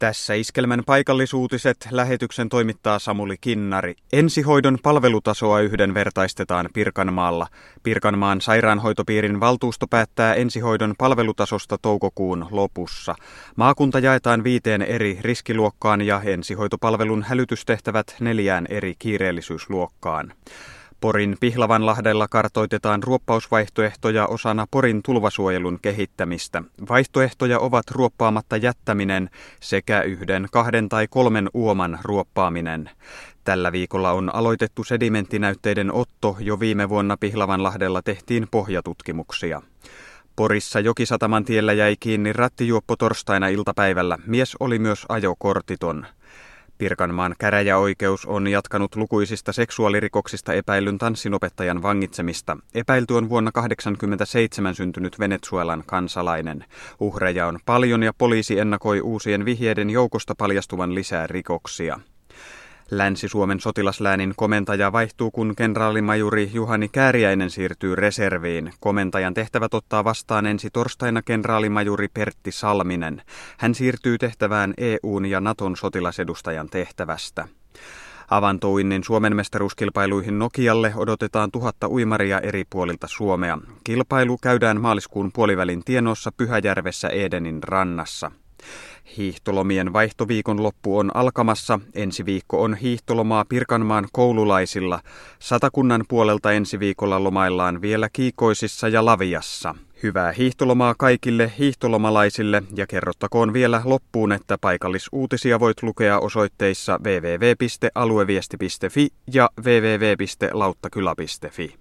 Tässä Iskelmän paikallisuutiset. Lähetyksen toimittaa Samuli Kinnari. Ensihoidon palvelutasoa yhdenvertaistetaan Pirkanmaalla. Pirkanmaan sairaanhoitopiirin valtuusto päättää ensihoidon palvelutasosta toukokuun lopussa. Maakunta jaetaan 5 eri riskiluokkaan ja ensihoitopalvelun hälytystehtävät 4 eri kiireellisyysluokkaan. Porin Pihlavanlahdella kartoitetaan ruoppausvaihtoehtoja osana Porin tulvasuojelun kehittämistä. Vaihtoehtoja ovat ruoppaamatta jättäminen sekä 1, 2 tai 3 uoman ruoppaaminen. Tällä viikolla on aloitettu sedimenttinäytteiden otto, jo viime vuonna Pihlavanlahdella tehtiin pohjatutkimuksia. Porissa Jokisataman tiellä jäi kiinni rattijuoppo torstaina iltapäivällä. Mies oli myös ajokortiton. Pirkanmaan käräjäoikeus on jatkanut lukuisista seksuaalirikoksista epäillyn tanssinopettajan vangitsemista. Epäilty on vuonna 1987 syntynyt Venezuelan kansalainen. Uhreja on paljon ja poliisi ennakoi uusien vihjeiden joukosta paljastuvan lisää rikoksia. Länsi-Suomen sotilasläänin komentaja vaihtuu, kun kenraalimajuri Juhani Kääriäinen siirtyy reserviin. Komentajan tehtävät ottaa vastaan ensi torstaina kenraalimajuri Pertti Salminen. Hän siirtyy tehtävään EU:n ja Naton sotilasedustajan tehtävästä. Avantouinnin Suomen mestaruuskilpailuihin Nokialle odotetaan 1000 uimaria eri puolilta Suomea. Kilpailu käydään maaliskuun puolivälin tienossa Pyhäjärvessä Edenin rannassa. Hiihtolomien vaihtoviikon loppu on alkamassa. Ensi viikko on hiihtolomaa Pirkanmaan koululaisilla. Satakunnan puolelta ensi viikolla lomaillaan vielä Kiikoisissa ja Laviassa. Hyvää hiihtolomaa kaikille hiihtolomalaisille ja kerrottakoon vielä loppuun, että paikallisuutisia voit lukea osoitteissa www.alueviesti.fi ja www.lauttakylä.fi.